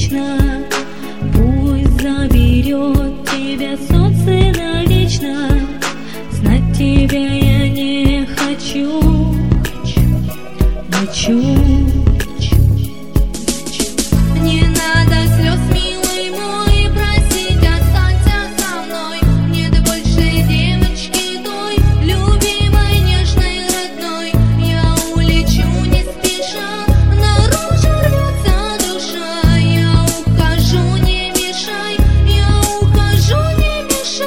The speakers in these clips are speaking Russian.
вечно. Пусть заберет тебя солнце навечно. Знать тебя я не хочу. Не надо слез, милый мой, просить останься со мной. Нет больше девочки той, любимой, нежной, родной. Я улечу не спеша, наружу рвется душа. Я ухожу, не мешай, я ухожу, не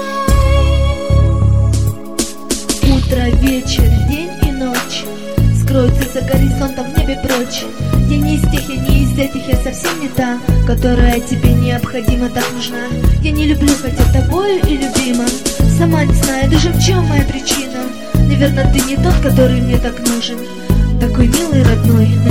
мешай. Утро, вечер, день и ночь скроются за горизонтом в небе прочь. Я не из тех, я не из этих, я совсем не та, которая тебе необходима, так нужна. Я не люблю, хотя тобою и любима. Сама не знаю даже в чем моя причина. Наверное, ты не тот, который мне так нужен. Такой милый, родной,